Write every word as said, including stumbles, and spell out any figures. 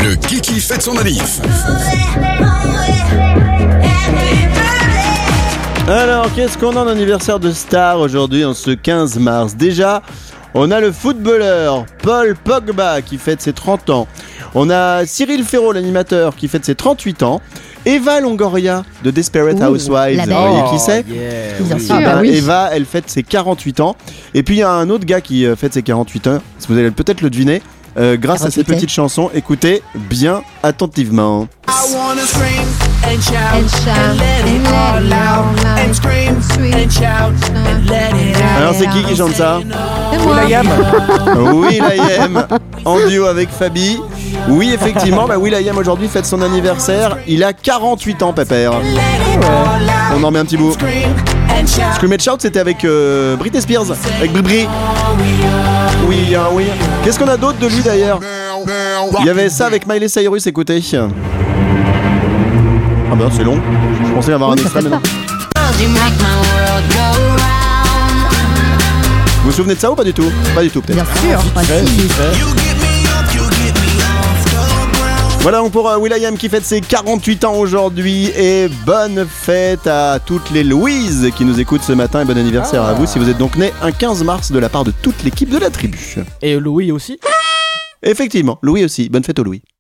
Le Kiki fête son manif. Alors, qu'est-ce qu'on a en anniversaire de star aujourd'hui, en ce quinze mars? Déjà, on a le footballeur Paul Pogba qui fête ses trente ans. On a Cyril Ferraud, l'animateur, qui fête ses trente-huit ans. Eva Longoria de Desperate Ouh, Housewives, la vous belle. voyez qui c'est? Yeah, Bien oui. sûr. Ah bah, oui. Eva, elle fête ses quarante-huit ans. Et puis il y a un autre gars qui euh, fête ses quarante-huit ans, vous allez peut-être le deviner, euh, grâce à ses quarante-huit. petites chansons. Écoutez bien attentivement. I wanna scream and shout And shout and let it and all let it out all out and scream and scream and shout and let it out. Alors c'est qui qui chante ça? C'est moi. Will.i.am. Will.i.am en duo avec Fabi. Oui, effectivement, bah Will.i.am aujourd'hui fête son anniversaire. Il a quarante-huit ans, pépère. On en met un petit bout. Scream and shout. Scream and Shout, c'était avec euh, Britney Spears, avec Bribri. Oui, hein, oui. Qu'est-ce qu'on a d'autre de lui d'ailleurs? Il y avait ça avec Miley Cyrus, écoutez. Ah bah c'est long. Je pensais avoir un Oui, ça extrait passe maintenant. pas. Vous vous souvenez de ça ou pas du tout? Pas du tout peut-être. Bien sûr. Enfin, si. Voilà donc pour euh, Will.i.am qui fête ses quarante-huit ans aujourd'hui. Et bonne fête à toutes les Louises qui nous écoutent ce matin. Et bon anniversaire Ah. à vous si vous êtes donc né un quinze mars de la part de toute l'équipe de la tribu. Et Louis aussi. Effectivement, Louis aussi. Bonne fête au Louis.